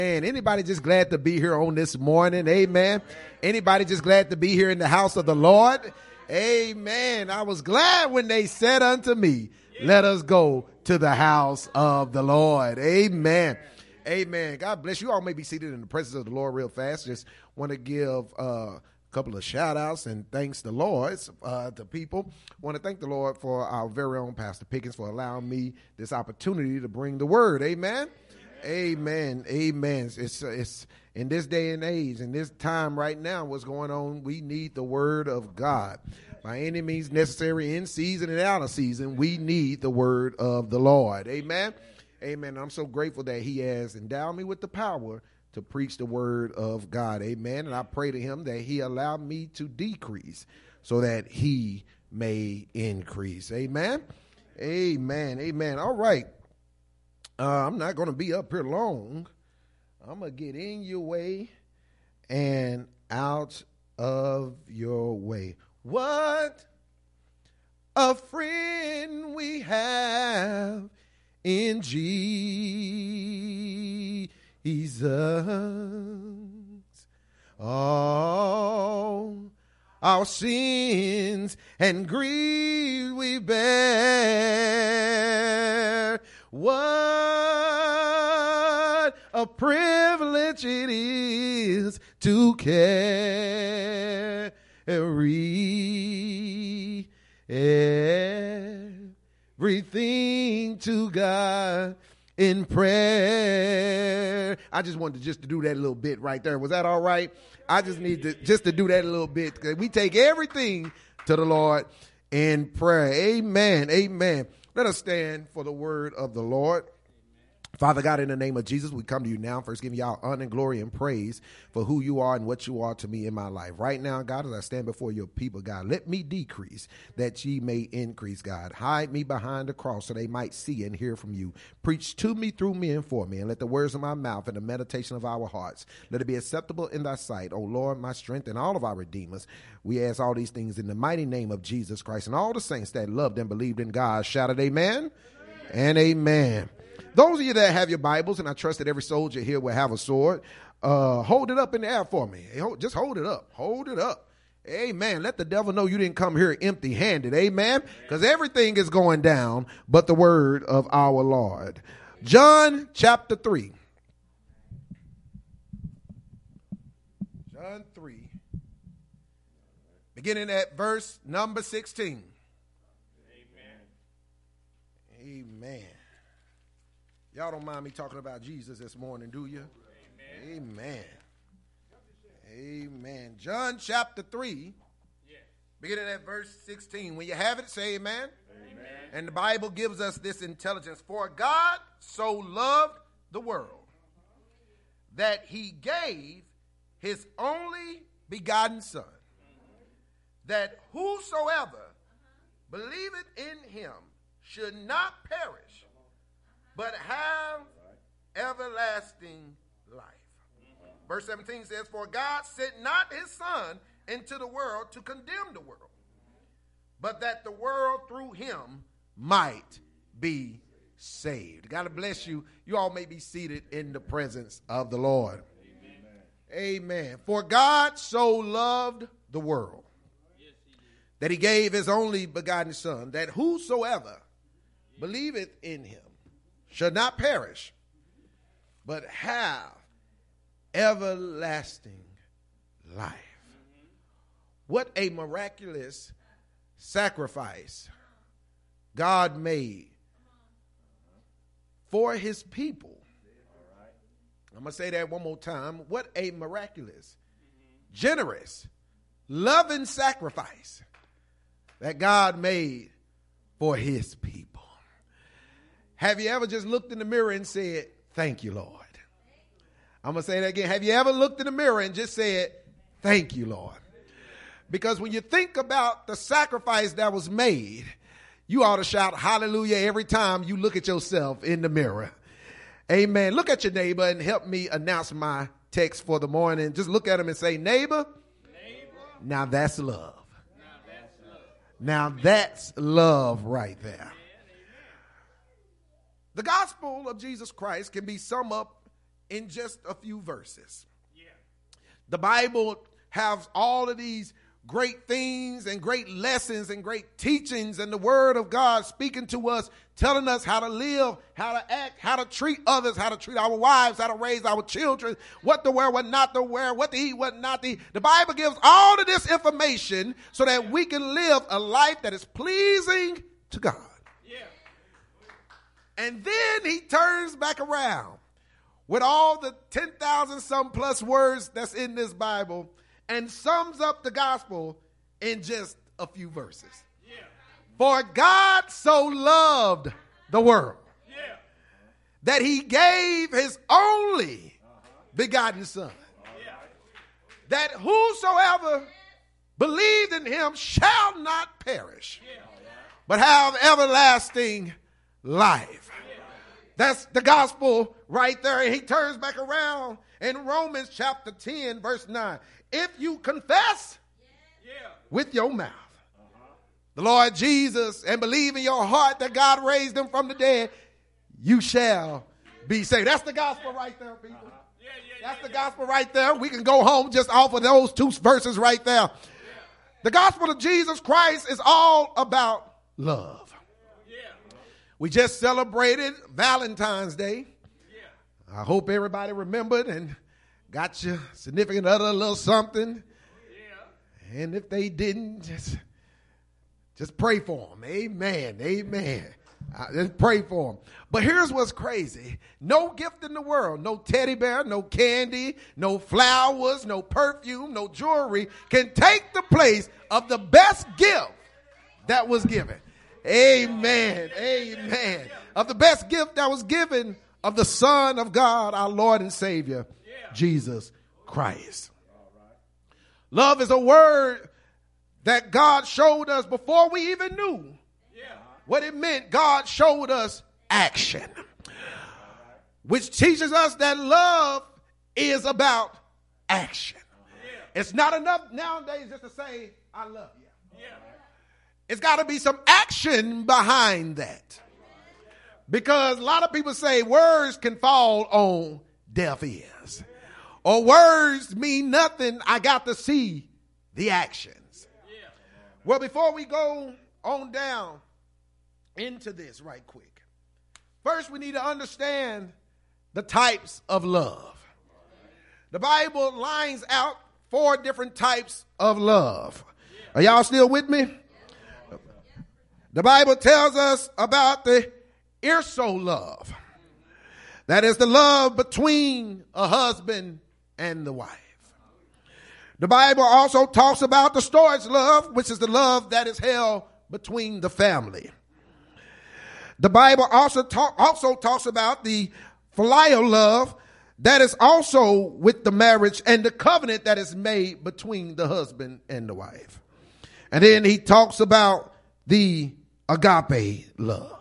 And anybody just glad to be here on this morning? Amen. Anybody just glad to be here in the house of the Lord? Amen. I was glad when they said unto me, let us go to the house of the Lord. Amen. Amen. God bless you. All may be seated in the presence of the Lord real fast. Just want to give a couple of shout outs and thanks the Lord to people. Want to thank the Lord for our very own Pastor Pickens for allowing me this opportunity to bring the word. Amen. Amen. Amen. It's in this day and age, in this time right now, what's going on, we need the word of God. By any means necessary, in season and out of season, we need the word of the Lord. Amen. Amen. I'm so grateful that he has endowed me with the power to preach the word of God. Amen. And I pray to him that he allow me to decrease so that he may increase. Amen. Amen. Amen. All right. I'm not going to be up here long. I'm going to get in your way and out of your way. What a friend we have in Jesus. All our sins and grief we bear. What a privilege it is to carry everything to God in prayer. I just wanted to do that a little bit right there. Was that all right? I just need to do that a little bit. We take everything to the Lord in prayer. Amen. Amen. Let us stand for the word of the Lord. Father God, in the name of Jesus, we come to you now, first giving you all honor and glory and praise for who you are and what you are to me in my life. Right now, God, as I stand before your people, God, let me decrease that ye may increase, God. Hide me behind the cross so they might see and hear from you. Preach to me, through me, and for me, and let the words of my mouth and the meditation of our hearts, let it be acceptable in thy sight, O Lord, my strength and all of our redeemers. We ask all these things in the mighty name of Jesus Christ, and all the saints that loved and believed in God shouted amen and amen. Those of you that have your Bibles, and I trust that every soldier here will have a sword, hold it up in the air for me. Just hold it up. Hold it up. Amen. Let the devil know you didn't come here empty-handed. Amen. Because everything is going down but the word of our Lord. John chapter 3. John 3. Beginning at verse number 16. Amen. Amen. Y'all don't mind me talking about Jesus this morning, do you? Amen. Amen. Amen. John chapter 3, beginning at verse 16. When you have it, say amen. Amen. And the Bible gives us this intelligence. For God so loved the world that he gave his only begotten Son, that whosoever believeth in him should not perish, but have everlasting life. Verse 17 says, for God sent not his Son into the world to condemn the world, but that the world through him might be saved. God bless you. You all may be seated in the presence of the Lord. Amen. Amen. For God so loved the world that he gave his only begotten Son, that whosoever believeth in him should not perish, but have everlasting life. What a miraculous sacrifice God made for his people. I'm going to say that one more time. What a miraculous, generous, loving sacrifice that God made for his people. Have you ever just looked in the mirror and said, thank you, Lord? I'm going to say that again. Have you ever looked in the mirror and just said, thank you, Lord? Because when you think about the sacrifice that was made, you ought to shout hallelujah every time you look at yourself in the mirror. Amen. Look at your neighbor and help me announce my text for the morning. Just look at him and say, neighbor, now that's love. Now that's love right there. The gospel of Jesus Christ can be summed up in just a few verses. The Bible has all of these great things and great lessons and great teachings, and the word of God speaking to us, telling us how to live, how to act, how to treat others, how to treat our wives, how to raise our children, what to wear, what not to wear, what to eat, what not to eat. The Bible gives all of this information so that we can live a life that is pleasing to God. And then he turns back around with all the 10,000 some plus words that's in this Bible and sums up the gospel in just a few verses. For God so loved the world that he gave his only begotten son, that whosoever believed in him shall not perish, but have everlasting life. That's the gospel right there. And he turns back around in Romans chapter 10, verse 9. If you confess with your mouth the Lord Jesus and believe in your heart that God raised him from the dead, you shall be saved. That's the gospel right there, people. That's the gospel right there. We can go home just off of those two verses right there. The gospel of Jesus Christ is all about love. We just celebrated Valentine's Day. I hope everybody remembered and got your significant other a little something. And if they didn't, just pray for them. Amen. Amen. Just pray for them. But here's what's crazy. No gift in the world, no teddy bear, no candy, no flowers, no perfume, no jewelry can take the place of the best gift that was given. Amen. Amen. Of the best gift that was given of the Son of God, our Lord and Savior, Jesus Christ. Love is a word that God showed us before we even knew what it meant. God showed us action, which teaches us that love is about action. It's not enough nowadays just to say, I love you. It's got to be some action behind that. Because a lot of people say words can fall on deaf ears. Or words mean nothing. I got to see the actions. Well, before we go on down into this right quick, first we need to understand the types of love. The Bible lines out 4 different types of love. Are y'all still with me? The Bible tells us about the irso love. That is the love between a husband and the wife. The Bible also talks about the storge love, which is the love that is held between the family. The Bible also talks about the filial love that is also with the marriage and the covenant that is made between the husband and the wife. And then he talks about the agape love.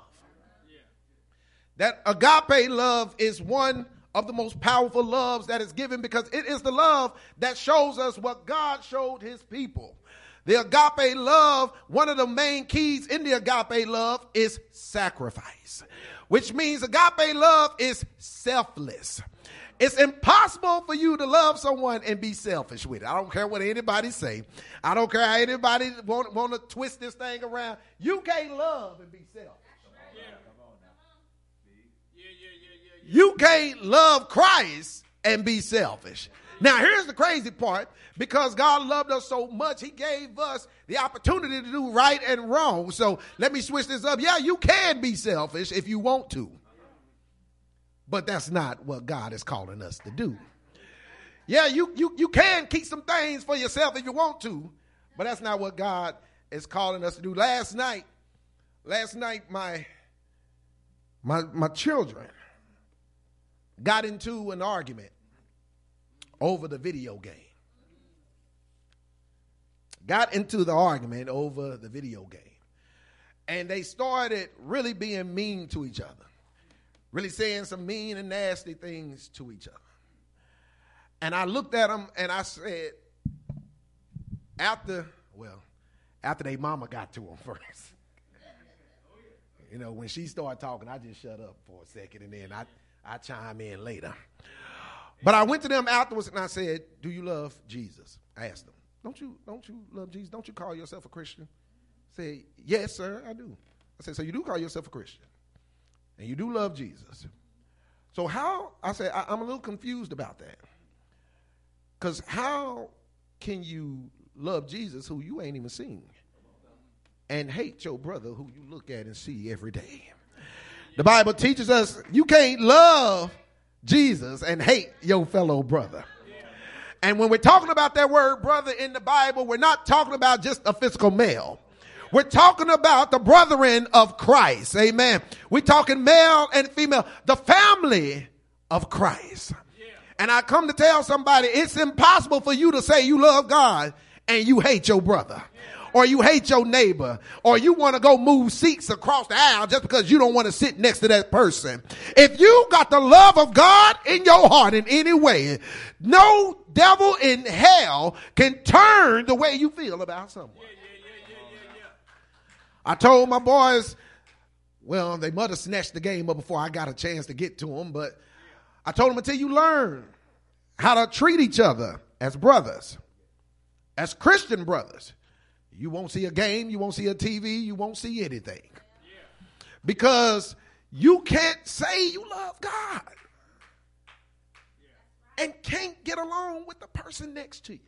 That agape love is one of the most powerful loves that is given because it is the love that shows us what God showed his people. The agape love, one of the main keys in the agape love is sacrifice, which means agape love is selfless. It's impossible for you to love someone and be selfish with it. I don't care what anybody say. I don't care how anybody want to twist this thing around. You can't love and be selfish. You can't love Christ and be selfish. Now, here's the crazy part. Because God loved us so much, he gave us the opportunity to do right and wrong. So let me switch this up. Yeah, you can be selfish if you want to. But that's not what God is calling us to do. Yeah, you can keep some things for yourself if you want to. But that's not what God is calling us to do. Last night, my children got into an argument over the video game. Got into the argument over the video game. And they started really being mean to each other. Really saying some mean and nasty things to each other. And I looked at them and I said, after their mama got to them first. You know, when she started talking, I just shut up for a second and then I chime in later. But I went to them afterwards and I said, do you love Jesus? I asked them, don't you love Jesus? Don't you call yourself a Christian? Say, yes, sir, I do. I said, so you do call yourself a Christian and you do love Jesus. So how, I said, I'm a little confused about that. Because how can you love Jesus who you ain't even seen and hate your brother who you look at and see every day? The Bible teaches us you can't love Jesus and hate your fellow brother. And when we're talking about that word brother in the Bible, we're not talking about just a physical male. We're talking about the brethren of Christ. Amen. We're talking male and female, the family of Christ. And I come to tell somebody it's impossible for you to say you love God and you hate your brother, or you hate your neighbor, or you want to go move seats across the aisle just because you don't want to sit next to that person. If you got the love of God in your heart in any way, no devil in hell can turn the way you feel about someone. I told my boys, well, they might have snatched the game up before I got a chance to get to them, but I told them until you learn how to treat each other as brothers, as Christian brothers, you won't see a game, you won't see a TV, you won't see anything. Because you can't say you love God and can't get along with the person next to you.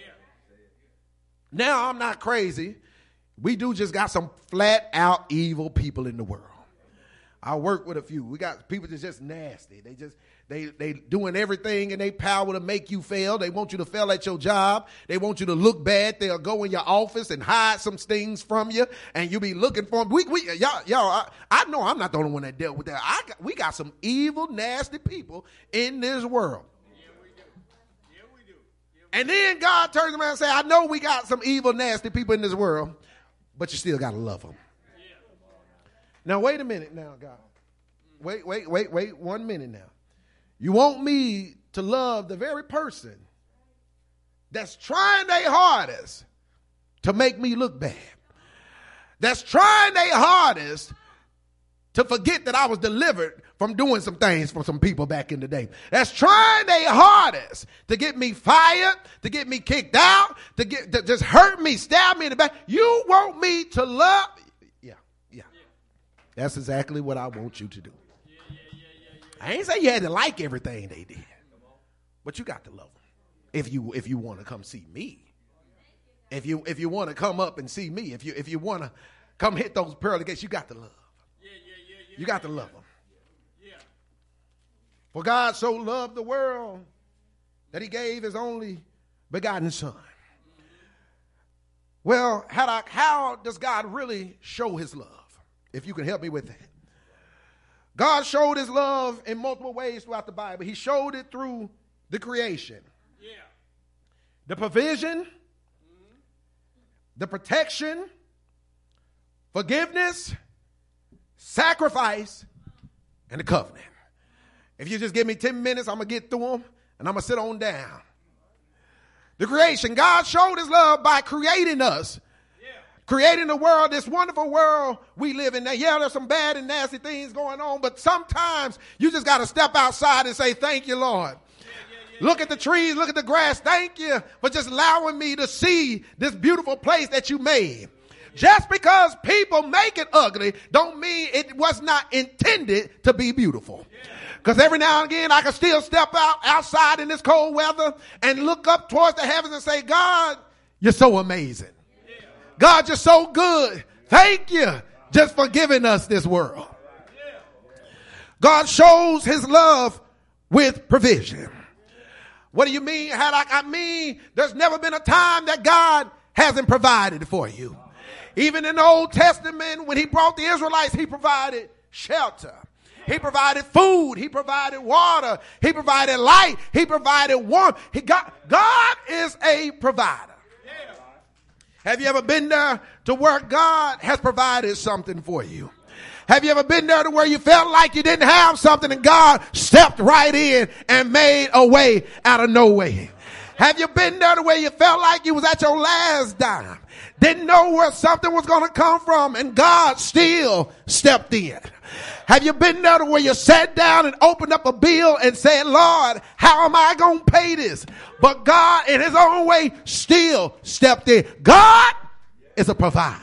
Now, I'm not crazy. We do just got some flat out evil people in the world. I work with a few. We got people that's just nasty. They doing everything in their power to make you fail. They want you to fail at your job. They want you to look bad. They'll go in your office and hide some things from you, and you be looking for them. Y'all, I know I'm not the only one that dealt with that. We got some evil, nasty people in this world. Yeah, we do. And then God turns around and says, I know we got some evil, nasty people in this world, but you still got to love them. Now, wait a minute now, God. Wait 1 minute now. You want me to love the very person that's trying their hardest to make me look bad, that's trying their hardest to forget that I was delivered from doing some things for some people back in the day, that's trying their hardest to get me fired, to get me kicked out, to just hurt me, stab me in the back. You want me to love? Yeah. That's exactly what I want you to do. I ain't say you had to like everything they did, but you got to love them. If you want to come see me, if you want to come up and see me, if you want to come hit those pearly gates, you got to love. You got to love them. For God so loved the world that he gave his only begotten son. Well, how does God really show his love? If you can help me with that. God showed his love in multiple ways throughout the Bible. He showed it through the creation, the provision, the protection, forgiveness, sacrifice, and the covenant. If you just give me 10 minutes, I'm going to get through them, and I'm going to sit on down. The creation, God showed his love by creating us. Creating the world, this wonderful world we live in. Now, yeah, there's some bad and nasty things going on, but sometimes you just got to step outside and say, thank you, Lord. Look at the trees, look at the grass. Thank you for just allowing me to see this beautiful place that you made. Just because people make it ugly don't mean it was not intended to be beautiful. Because every now and again I can still step outside in this cold weather and look up towards the heavens and say, God, you're so amazing. God, you're so good. Thank you just for giving us this world. God shows his love with provision. What do you mean? I mean, there's never been a time that God hasn't provided for you. Even in the Old Testament, when he brought the Israelites, he provided shelter. He provided food. He provided water. He provided light. He provided warmth. God is a provider. Have you ever been there to where God has provided something for you? Have you ever been there to where you felt like you didn't have something and God stepped right in and made a way out of no way? Have you been there to where you felt like you was at your last dime, didn't know where something was going to come from, and God still stepped in? Have you been there to where you sat down and opened up a bill and said, Lord, how am I going to pay this? But God, in his own way, still stepped in. God is a provider.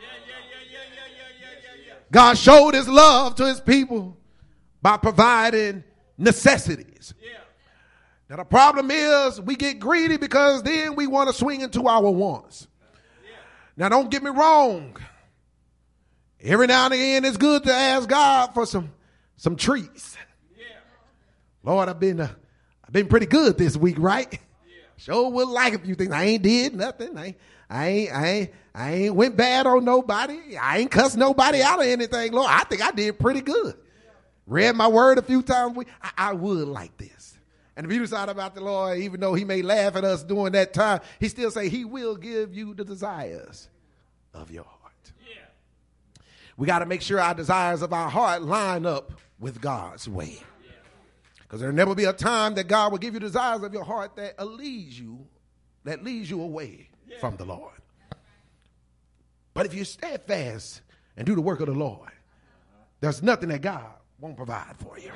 God showed his love to his people by providing necessities. Now the problem is we get greedy because then we want to swing into our wants. Now don't get me wrong. Every now and again it's good to ask God for some treats. Lord, I've been pretty good this week, right? Sure would like a few things. I ain't did nothing. I ain't went bad on nobody. I ain't cussed nobody out or anything. Lord, I think I did pretty good. Read my word a few times. I would like this. And if you decide about the Lord, even though he may laugh at us during that time, he still say he will give you the desires of your heart. We got to make sure our desires of our heart line up with God's way. Because there'll never be a time that God will give you desires of your heart that leads you away from the Lord. But if you steadfast and do the work of the Lord, there's nothing that God won't provide for you.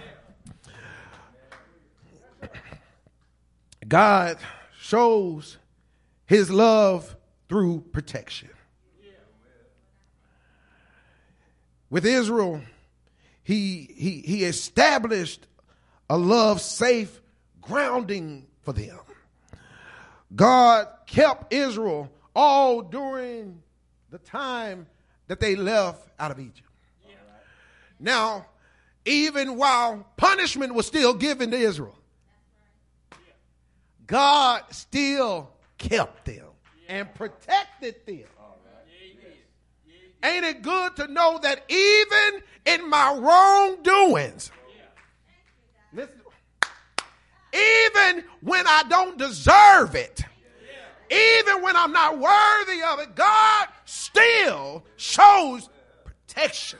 God shows his love through protection. With Israel, he established a love safe grounding for them. God kept Israel all during the time that they left out of Egypt. Now, even while punishment was still given to Israel, God still kept them and protected them. Ain't it good to know that even in my wrongdoings, listen, even when I don't deserve it, even when I'm not worthy of it, God still shows protection.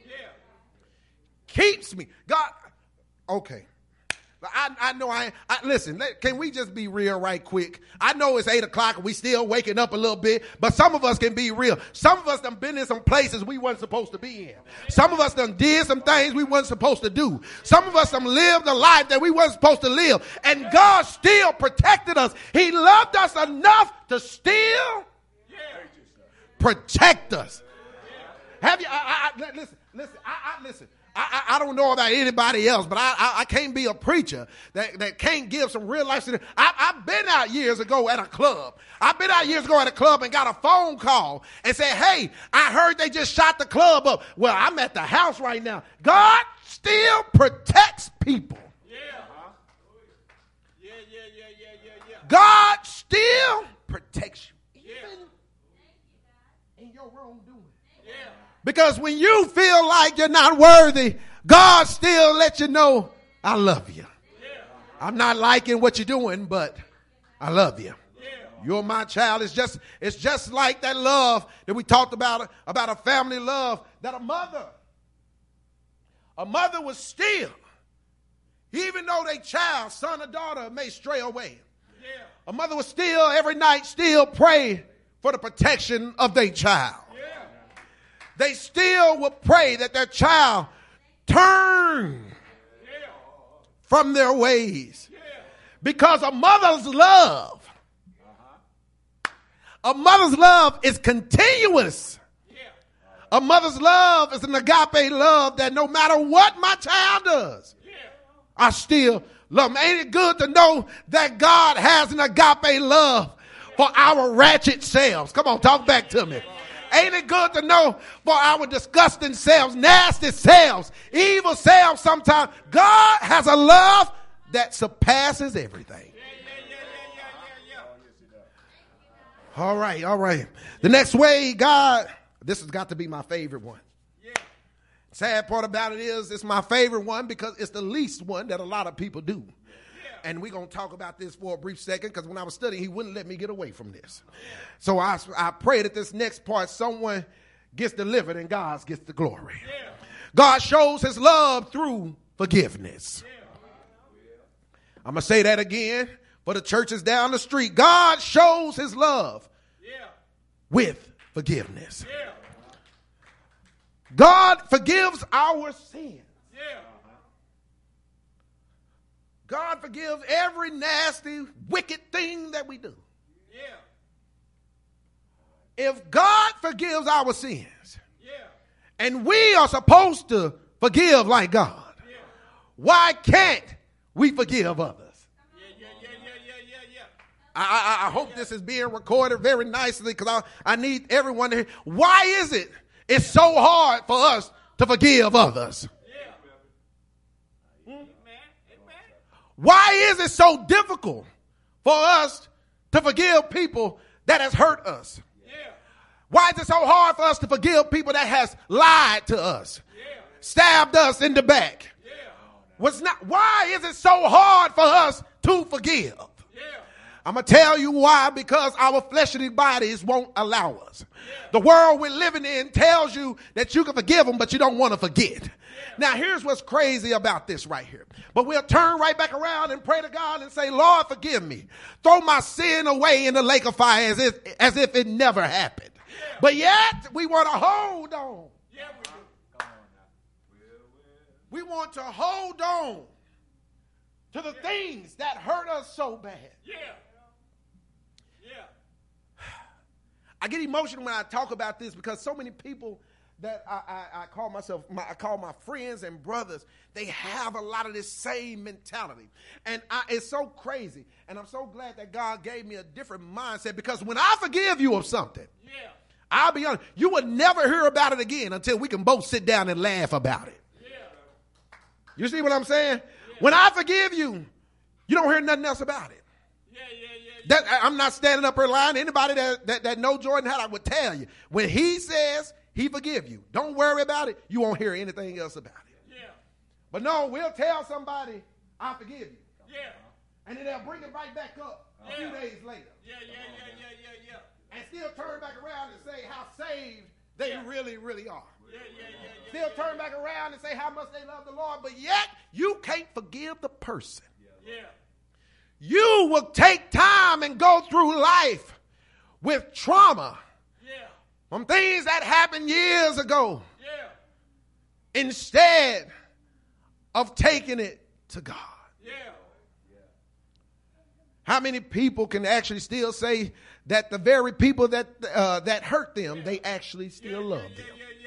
Keeps me. God, okay. I know listen, can we just be real right quick? I know it's 8 o'clock and we still waking up a little bit, but some of us can be real. Some of us done been in some places we weren't supposed to be in. Some of us done did some things we weren't supposed to do. Some of us done lived a life that we weren't supposed to live. And God still protected us. He loved us enough to still protect us. Have you, listen. I don't know about anybody else, but I can't be a preacher that can't give some real life. I've been out years ago at a club. And got a phone call and said, hey, I heard they just shot the club up. Well, I'm at the house right now. God still protects people. God still protects you. Even in your wrongdoing. Because when you feel like you're not worthy, God still lets you know, I love you. I'm not liking what you're doing, but I love you. You're my child. It's just like that love that we talked about a family love, that a mother was still, even though their child, son or daughter, may stray away. A mother was still every night still pray for the protection of their child. They still would pray that their child turn from their ways. Because a mother's love is continuous. A mother's love is an agape love that no matter what my child does, I still love them. Ain't it good to know that God has an agape love for our ratchet selves? Come on, talk back to me. Ain't it good to know for our disgusting selves, nasty selves, evil selves sometimes, God has a love that surpasses everything. All right. The next way, God, this has got to be my favorite one. Sad part about it is it's my favorite one because it's the least one that a lot of people do. And we're going to talk about this for a brief second because when I was studying, he wouldn't let me get away from this. So I pray that this next part, someone gets delivered and God gets the glory. God shows his love through forgiveness. I'm going to say that again for the churches down the street. God shows his love with forgiveness. God forgives our sins. Yeah. God forgives every nasty, wicked thing that we do. Yeah. If God forgives our sins, Yeah. and we are supposed to forgive like God, Yeah. why can't we forgive others? I hope this is being recorded very nicely because I need everyone to hear. Why is it it's so hard for us to forgive others? Why is it so difficult for us to forgive people that has hurt us? Why is it so hard for us to forgive people that has lied to us, stabbed us in the back? Why is it so hard for us to forgive? I'm going to tell you why, because our fleshly bodies won't allow us. The world we're living in tells you that you can forgive them, but you don't want to forget. Now, here's what's crazy about this right here. But we'll turn right back around and pray to God and say, Lord, forgive me. Throw my sin away in the lake of fire as if it never happened. But yet, we want to hold on. We want to hold on to the things that hurt us so bad. I get emotional when I talk about this because so many people that I call my friends and brothers, they have a lot of this same mentality. And it's so crazy. And I'm so glad that God gave me a different mindset, because when I forgive you of something, I'll be honest, you will never hear about it again until we can both sit down and laugh about it. You see what I'm saying? When I forgive you, you don't hear nothing else about it. I'm not standing up here lying. Anybody that know Jordan Howard would tell you, when he says he forgive you, don't worry about it. You won't hear anything else about it. But no, we'll tell somebody, I forgive you. And then they'll bring it right back up a few days later. And still turn back around and say how saved they really, really are. Still turn back around and say how much they love the Lord, but yet you can't forgive the person. You will take time and go through life with trauma from things that happened years ago instead of taking it to God. How many people can actually still say that the very people that hurt them, they actually still love them?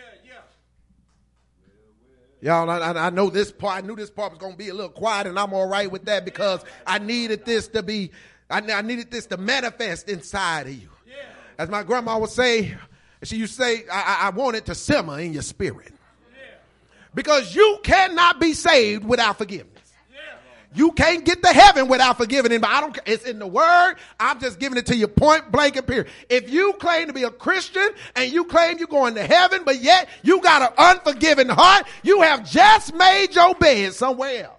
Y'all, I know this part. I knew this part was going to be a little quiet, and I'm all right with that because I needed this to be, I needed this to manifest inside of you. As my grandma would say, she used to say, I want it to simmer in your spirit. Because you cannot be saved without forgiveness. You can't get to heaven without forgiving him. But I don't. It's in the word. I'm just giving it to you point blank and period. If you claim to be a Christian and you claim you're going to heaven, but yet you got an unforgiving heart, you have just made your bed somewhere else.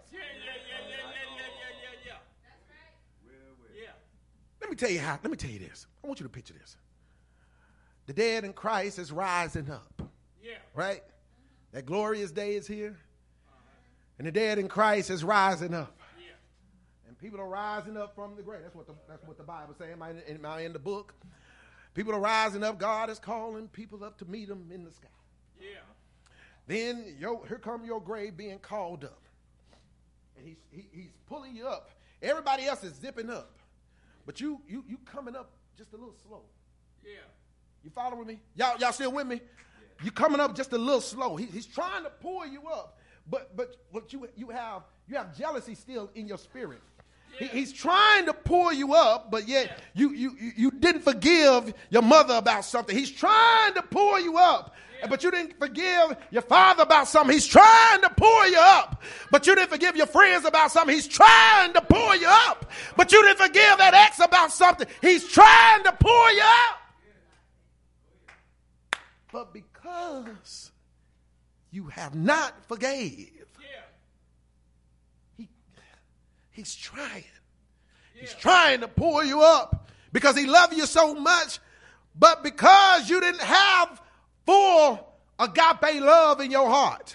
Let me tell you how. Let me tell you this. I want you to picture this. The dead in Christ is rising up. Right? That glorious day is here. And the dead in Christ is rising up. And people are rising up from the grave. That's what the Bible says. Am I in the book? People are rising up. God is calling people up to meet him in the sky. Then here come your grave being called up. And he's pulling you up. Everybody else is zipping up. But you coming up just a little slow. You following me? Y'all still with me? You coming up just a little slow. He's trying to pull you up. But what you have jealousy still in your spirit. He's trying to pull you up, but yet you didn't forgive your mother about something. He's trying to pull you up, but you didn't forgive your father about something. He's trying to pull you up, but you didn't forgive your friends about something. He's trying to pull you up, but you didn't forgive that ex about something. He's trying to pull you up. But because you have not forgave, he's trying. He's trying to pull you up because he loves you so much, but because you didn't have full agape love in your heart,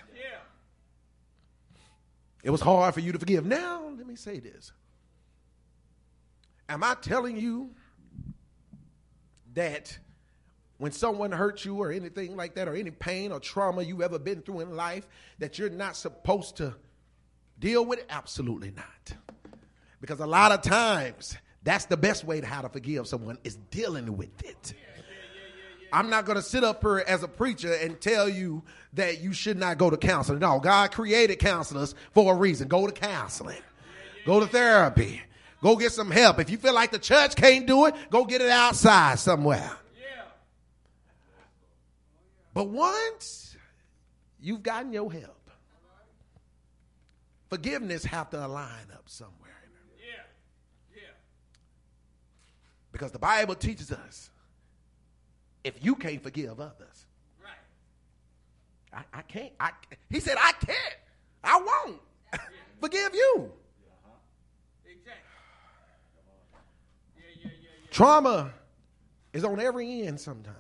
it was hard for you to forgive. Now, let me say this. Am I telling you that when someone hurts you or anything like that, or any pain or trauma you've ever been through in life that you're not supposed to deal with it? Absolutely not. Because a lot of times, that's the best way to how to forgive someone is dealing with it. I'm not going to sit up here as a preacher and tell you that you should not go to counseling. No, God created counselors for a reason. Go to counseling. Go to therapy. Go get some help. If you feel like the church can't do it, go get it outside somewhere. But once you've gotten your help, forgiveness have to align up somewhere. Because the Bible teaches us, if you can't forgive others, I can't. He said, I can't. I won't forgive you. Trauma is on every end sometimes.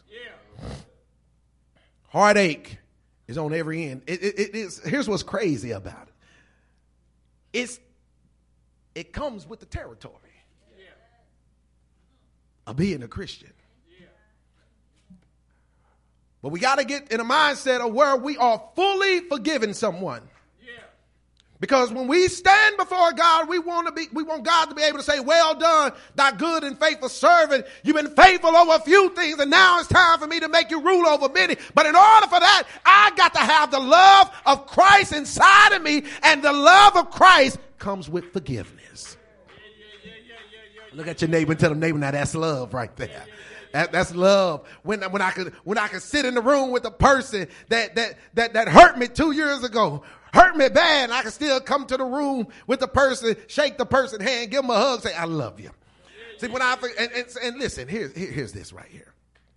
Heartache is on every end. It is. Here's what's crazy about it. It comes with the territory of being a Christian. But we got to get in a mindset of where we are fully forgiving someone. Because when we stand before God, we want God to be able to say, well done, thy good and faithful servant. You've been faithful over a few things, and now it's time for me to make you rule over many. But in order for that, I got to have the love of Christ inside of me, and the love of Christ comes with forgiveness. Look at your neighbor and tell them, neighbor, now that's love right there. That's love. When I could sit in the room with a person that hurt me 2 years ago, hurt me bad, and I can still come to the room with the person, shake the person's hand, give them a hug, say, I love you. See, when and listen, here's this right here.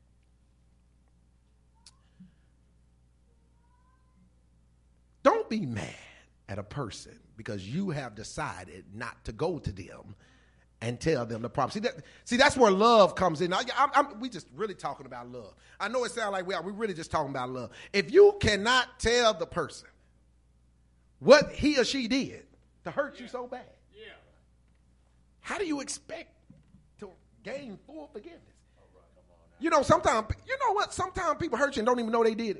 Don't be mad at a person because you have decided not to go to them and tell them the problem. See, that's where love comes in. We just really talking about love. I know it sounds like we're really just talking about love. If you cannot tell the person what he or she did to hurt you so bad, how do you expect to gain full forgiveness? You know, sometimes people hurt you and don't even know they did it.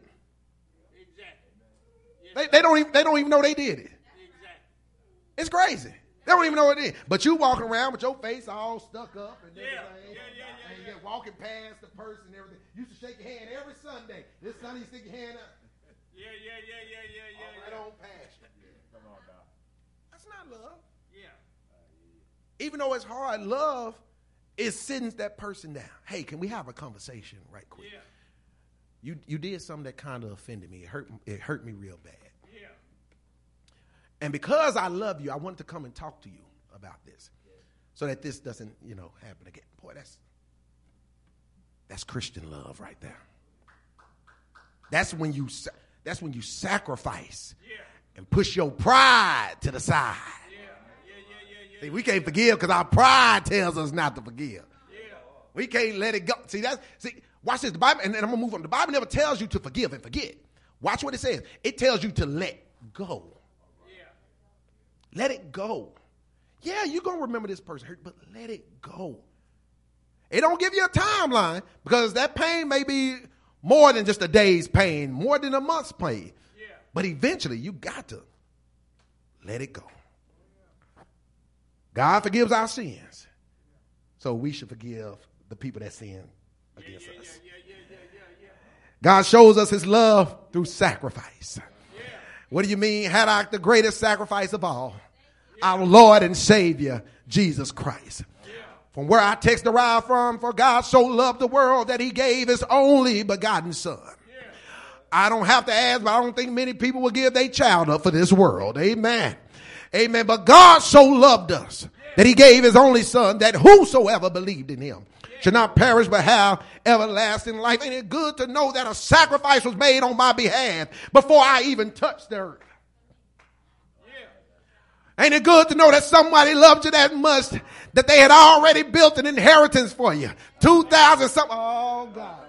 They don't even know they did it. It's crazy. They don't even know what it is. But you walking around with your face all stuck up and everything. And you're walking past the person and everything. You used to shake your hand every Sunday. This Sunday you stick your hand up. Right on past you. Come on, Doc. That's not love. Even though it's hard, love is sitting that person down. Hey, can we have a conversation right quick? You did something that kind of offended me. It hurt me real bad. And because I love you, I wanted to come and talk to you about this so that this doesn't, happen again. Boy, that's Christian love right there. That's when you sacrifice and push your pride to the side. See, we can't forgive because our pride tells us not to forgive. We can't let it go. See, watch this. The Bible, and I'm going to move on. The Bible never tells you to forgive and forget. Watch what it says. It tells you to let go. Let it go. Yeah, you're going to remember this person hurt, but let it go. It don't give you a timeline because that pain may be more than just a day's pain, more than a month's pain. But eventually you got to let it go. God forgives our sins, so we should forgive the people that sin against us. God shows us his love through sacrifice. What do you mean? Had I the greatest sacrifice of all? Our Lord and Savior, Jesus Christ. From where our text derived from, for God so loved the world that he gave his only begotten son. I don't have to ask, but I don't think many people will give their child up for this world. Amen. Amen. But God so loved us that he gave his only son, that whosoever believed in him should not perish but have everlasting life. Ain't it good to know that a sacrifice was made on my behalf before I even touched the earth? Ain't it good to know that somebody loved you that much that they had already built an inheritance for you? 2,000 something. Oh, God.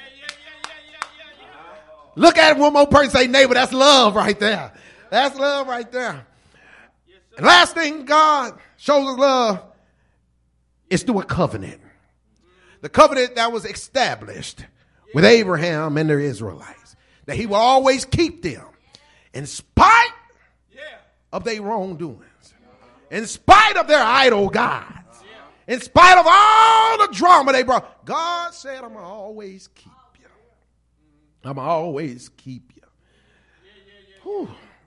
Look at one more person, say, neighbor, that's love right there. That's love right there. And last thing God shows us love is through a covenant. The covenant that was established with Abraham and the Israelites. That he will always keep them in spite of their wrongdoings. In spite of their idol gods. In spite of all the drama they brought. God said, I'm going to always keep you. I'm going to always keep you. Whew.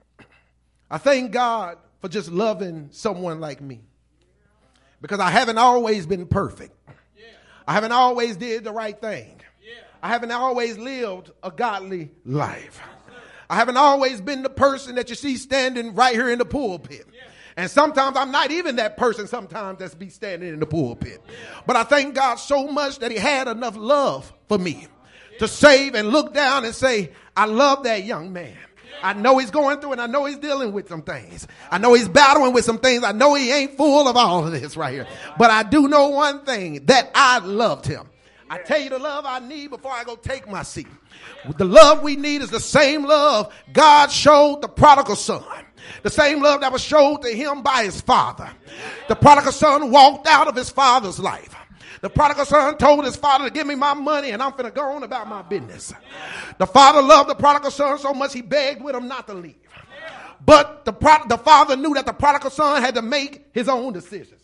I thank God for just loving someone like me. Because I haven't always been perfect. I haven't always did the right thing. I haven't always lived a godly life. I haven't always been the person that you see standing right here in the pulpit. And sometimes I'm not even that person sometimes that's be standing in the pulpit. But I thank God so much that he had enough love for me to save and look down and say, I love that young man. I know he's going through and I know he's dealing with some things. I know he's battling with some things. I know he ain't full of all of this right here. But I do know one thing, that I loved him. I tell you the love I need before I go take my seat. The love we need is the same love God showed the prodigal son. The same love that was showed to him by his father. The prodigal son walked out of his father's life. The prodigal son told his father to give me my money and I'm finna go on about my business. The father loved the prodigal son so much he begged with him not to leave. But the father knew that the prodigal son had to make his own decisions.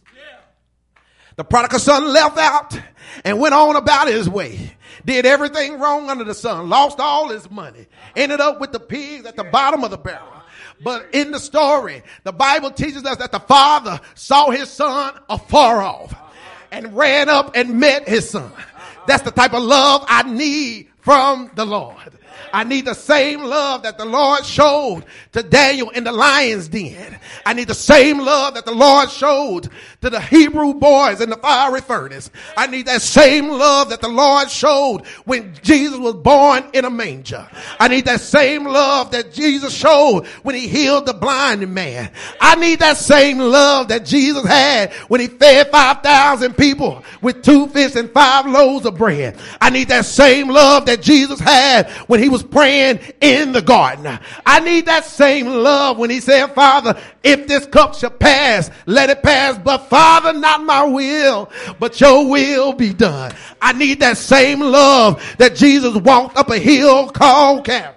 The prodigal son left out and went on about his way. Did everything wrong under the sun. Lost all his money. Ended up with the pigs at the bottom of the barrel. But in the story, the Bible teaches us that the father saw his son afar off and ran up and met his son. That's the type of love I need from the Lord. I need the same love that the Lord showed to Daniel in the lion's den. I need the same love that the Lord showed to the Hebrew boys in the fiery furnace. I need that same love that the Lord showed when Jesus was born in a manger. I need that same love that Jesus showed when he healed the blind man. I need that same love that Jesus had when he fed 5,000 people with 2 fish and 5 loaves of bread. I need that same love that Jesus had when he was praying in the garden. I need that same love when he said, Father, if this cup shall pass, let it pass. But Father, not my will, but your will be done. I need that same love that Jesus walked up a hill called Calvary.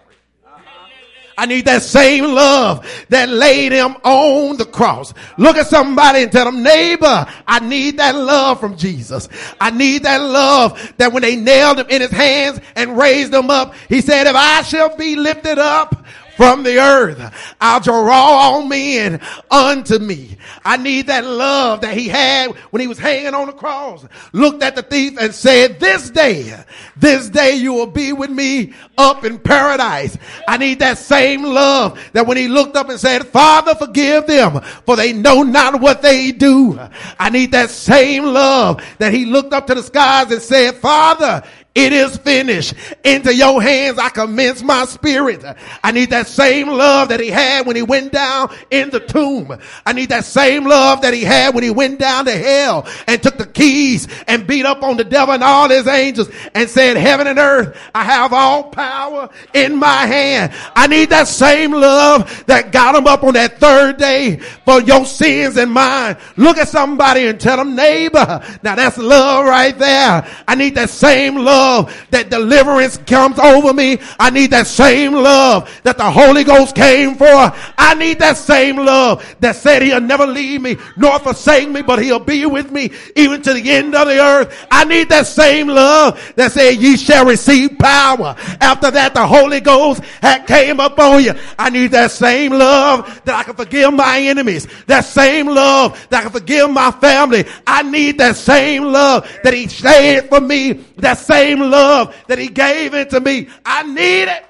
I need that same love that laid him on the cross. Look at somebody and tell them, neighbor, I need that love from Jesus. I need that love that when they nailed him in his hands and raised him up, he said, if I shall be lifted up from the earth, I'll draw all men unto me. I need that love that he had when he was hanging on the cross. Looked at the thief and said, this day you will be with me up in paradise. I need that same love that when he looked up and said, Father, forgive them, for they know not what they do. I need that same love that he looked up to the skies and said, Father, it is finished. Into your hands I commence my spirit. I need that same love that he had when he went down in the tomb. I need that same love that he had when he went down to hell and took the keys and beat up on the devil and all his angels and said, heaven and earth, I have all power in my hand. I need that same love that got him up on that third day for your sins and mine. Look at somebody and tell them, neighbor, now that's love right there. I need that same love that deliverance comes over me. I need that same love that the Holy Ghost came for. I need that same love that said he'll never leave me nor forsake me, but he'll be with me even to the end of the earth. I need that same love that said ye shall receive power. After that, the Holy Ghost had came upon you. I need that same love that I can forgive my enemies. That same love that I can forgive my family. I need that same love that he saved for me. That same love that he gave into me. I need it.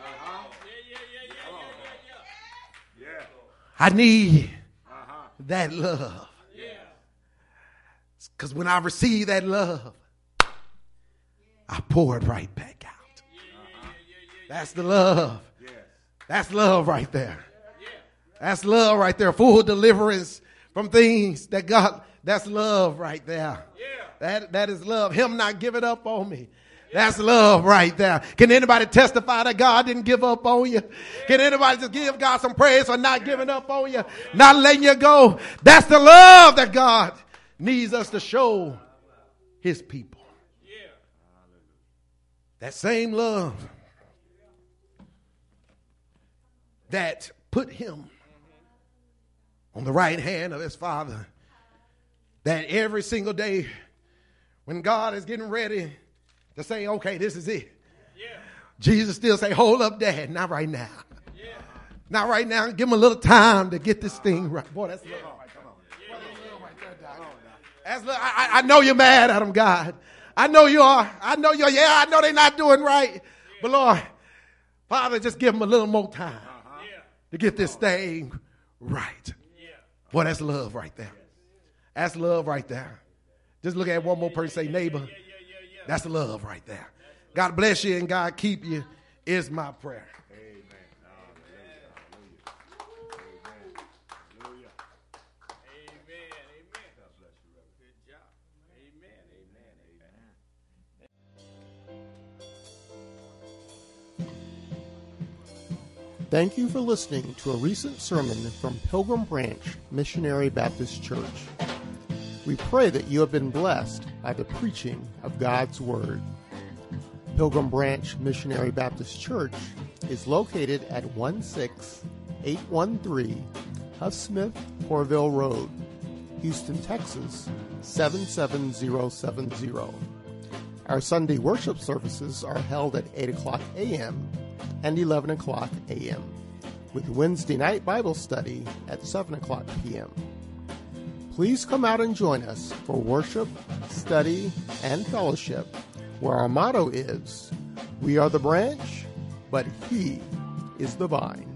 I need that love. Because when I receive that love, I pour it right back out. That's the love. That's love right there. That's love right there. Full deliverance from things that God, that's love right there. That is love. Him not giving up on me. That's love right there. Can anybody testify that God didn't give up on you? Can anybody just give God some praise for not giving up on you? Not letting you go? That's the love that God needs us to show his people. That same love that put him on the right hand of his Father, that every single day when God is getting ready to say, okay, this is it, Jesus still say, hold up, Dad, not right now. Not right now. Give him a little time to get this thing right. Boy, that's love. That's love. I know you're mad at him, God. I know you are. I know you're. Yeah, I know they're not doing right. But Lord, Father, just give them a little more time to get this thing right. Boy, that's love right there. That's love right there. Just look at one more person, say, neighbor. That's love right there. God bless you and God keep you is my prayer. Thank you for listening to a recent sermon from Pilgrim Branch Missionary Baptist Church. We pray that you have been blessed by the preaching of God's Word. Pilgrim Branch Missionary Baptist Church is located at 16813 Huff Smith Corville Road, Houston, Texas 77070. Our Sunday worship services are held at 8 o'clock a.m. and 11 o'clock a.m., with Wednesday night Bible study at 7 o'clock p.m. Please come out and join us for worship, study, and fellowship, where our motto is, we are the branch, but he is the vine.